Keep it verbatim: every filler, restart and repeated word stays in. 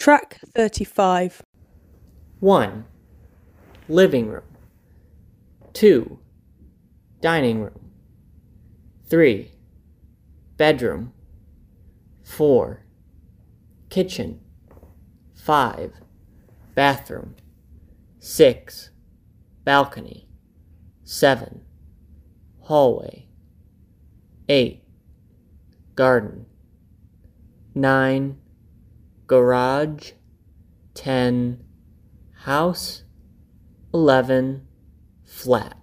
Track thirty-five. one. Living room. two. Dining room. three. Bedroom. four. Kitchen. five. Bathroom. six. Balcony. seven. Hallway. eight. Garden. nine. Garage. ten. House. eleven. Flat.